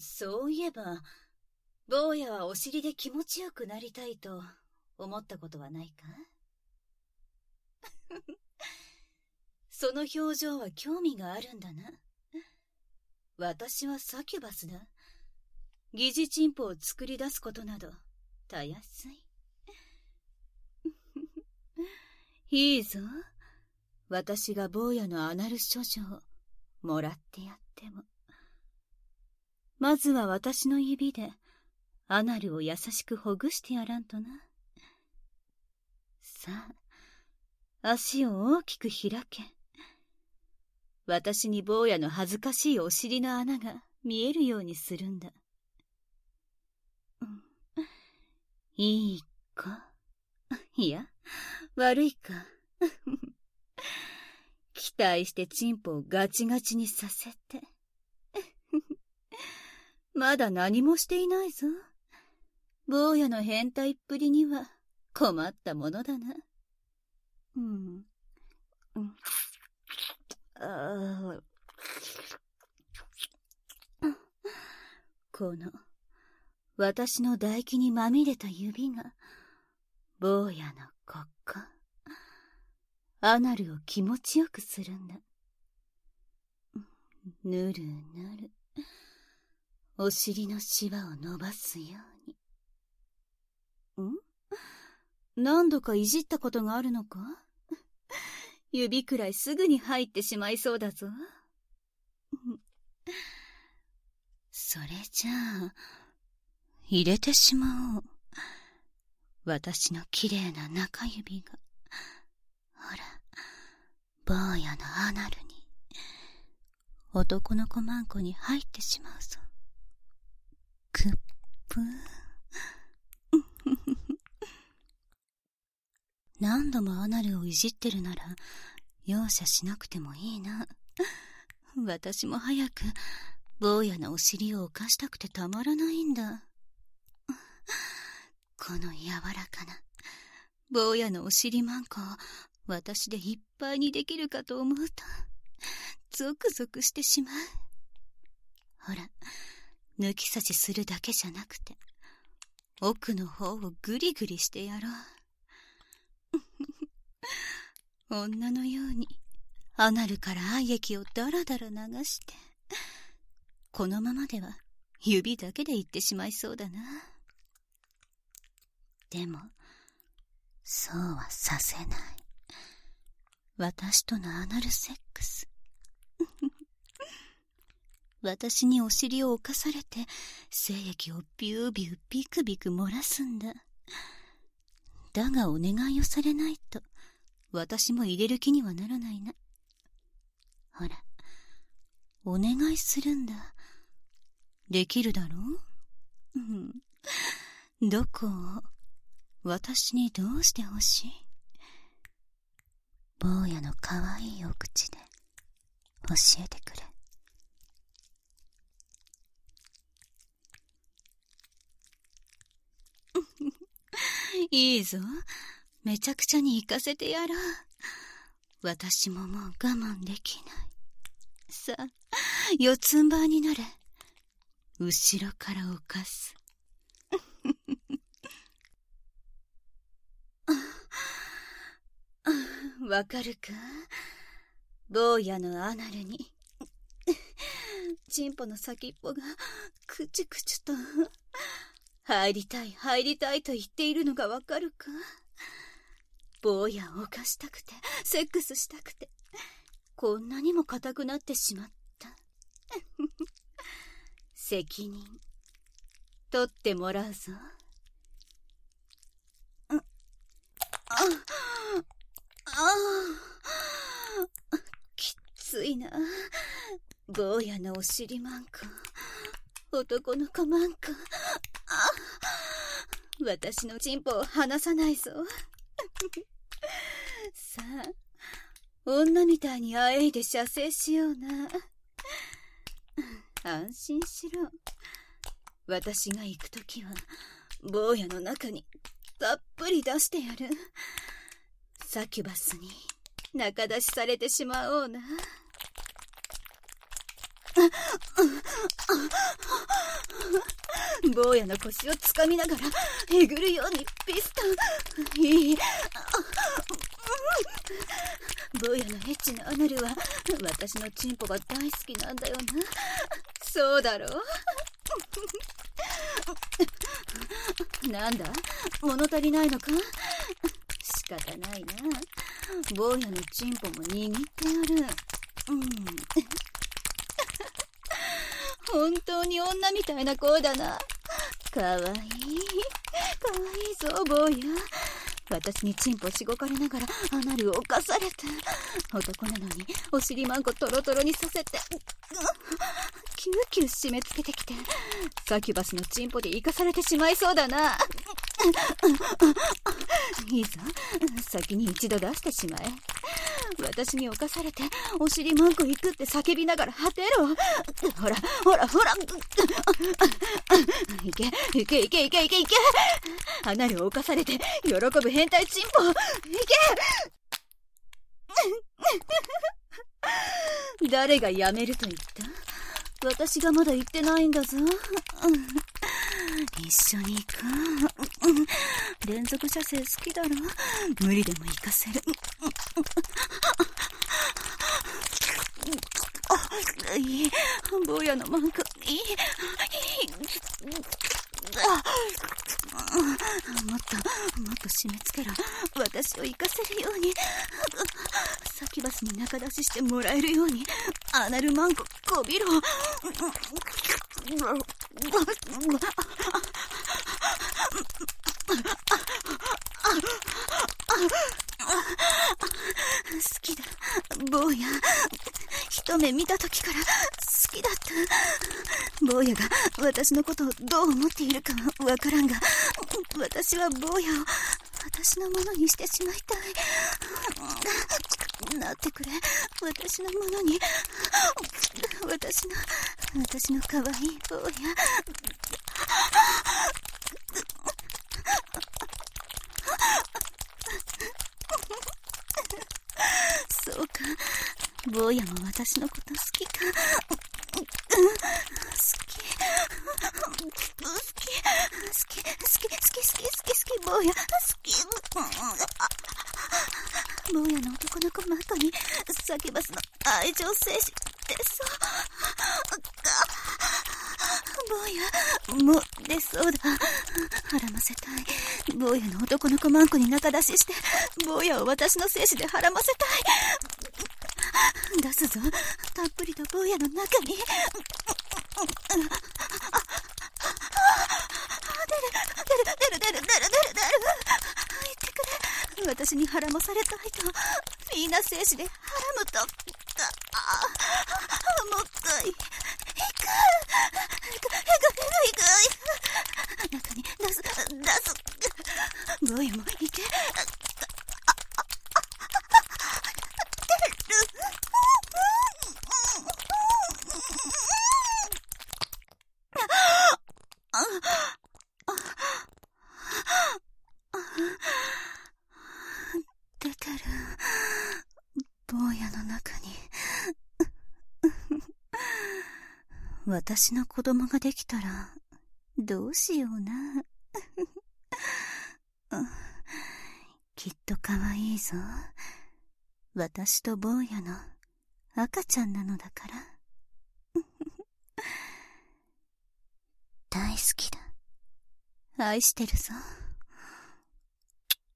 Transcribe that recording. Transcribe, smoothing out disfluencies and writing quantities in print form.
そういえば、坊やはお尻で気持ちよくなりたいと思ったことはないか？その表情は興味があるんだな。私はサキュバスだ。疑似チンポを作り出すことなどたやすい。いいぞ。私が坊やのアナル処女をもらってやっても。まずは私の指でアナルを優しくほぐしてやらんとな。さあ、足を大きく開け。私に坊やの恥ずかしいお尻の穴が見えるようにするんだ。いいか？いや、悪いか。期待してチンポをガチガチにさせて。まだ何もしていないぞ。坊やの変態っぷりには困ったものだな。この私の唾液にまみれた指が坊やのここアナルを気持ちよくするんだ。ぬるぬるお尻のシワを伸ばすように。何度かいじったことがあるのか？指くらいすぐに入ってしまいそうだぞ。それじゃあ入れてしまおう。私のきれいな中指がほら坊やのアナルに男の子マンコに入ってしまうぞ。くっぷー。何度もアナルをいじってるなら容赦しなくてもいいな。私も早く坊やのお尻を犯したくてたまらないんだ。この柔らかな坊やのお尻マンコを私でいっぱいにできるかと思うとゾクゾクしてしまう。ほら、抜き差しするだけじゃなくて奥の方をグリグリしてやろう。女のようにアナルから愛液をだらだら流して、このままでは指だけでいってしまいそうだな。でもそうはさせない。私とのアナルセックス。私にお尻を侵されて精液をビュービュービクビク漏らすんだ。だがお願いをされないと私も入れる気にはならないな。ほら、お願いするんだ。できるだろう？どこを私にどうしてほしい？坊やのかわいいお口で教えてくれ。いいぞ。めちゃくちゃに行かせてやろう。私ももう我慢できない。さあ、四つん這いになれ。後ろから犯す。わかるか？坊やのアナルにチンポの先っぽがくちゅくちゅと入りたい入りたいと言っているのがわかるか？坊やを犯したくてセックスしたくてこんなにも硬くなってしまった。責任取ってもらうぞ。きついな。坊やのお尻マンコ、男の子マンコ。私のチンポを離さないぞ。さあ、女みたいにあえいで射精しような。安心しろ。私が行くときは坊やの中にたっぷり出してやる。サキュバスに仲出しされてしまおうな。 坊やの腰をつかみながらえぐるようにピストン。いい。坊やのエッチなアナルは私のチンポが大好きなんだよな。そうだろう。なんだ、物足りないのか。仕方ないな。坊やのチンポも握ってやる。本当に女みたいな声だな。かわいい。かわいいぞ、坊や。私にチンポしごかれながらアナルを犯されて。男なのにお尻マンコトロトロにさせて、キューキュー締め付けてきて、サキュバスのチンポで生かされてしまいそうだな。いいぞ、先に一度出してしまえ。私に侵されてお尻マンコ行くって叫びながら果てろ。ほらほらほら、いけいけいけいけいけいけ。アナルを侵されて喜ぶ変態チンポ、いけ。誰がやめると言った？私がまだ言ってないんだぞ。一緒に行く。連続射精好きだろ。無理でも行かせる。いい。坊やのマンコ、いい。もっと締め付けろ。私を生かせるように。サキバスに仲出ししてもらえるように。アナルマンコこびろ。好きだ、坊や。一目見た時から好きだった。坊やが私のことをどう思っているかはわからんが、私は坊やを私のものにしてしまいたい。なってくれ、私のものに。私の可愛い坊や。そうか、坊やも私のこと好きか。好き、坊や、好き。坊やの男の子マンコにサキバスの愛情精子出そう。坊や、もう出そうだ。孕ませたい。坊やの男の子マンコに仲出しして、坊やを私の精子で孕ませたい。出すぞ、たっぷりと坊やの中に。出る。言ってくれ。私に孕まされたいと、みんな精子で孕むと。もう一回。中に出す。坊やもいけ。出てる。坊やの中に。私の子供ができたらどうしような。きっと可愛いぞ。私と坊やの赤ちゃんなのだから。大好きだ。愛してるぞ。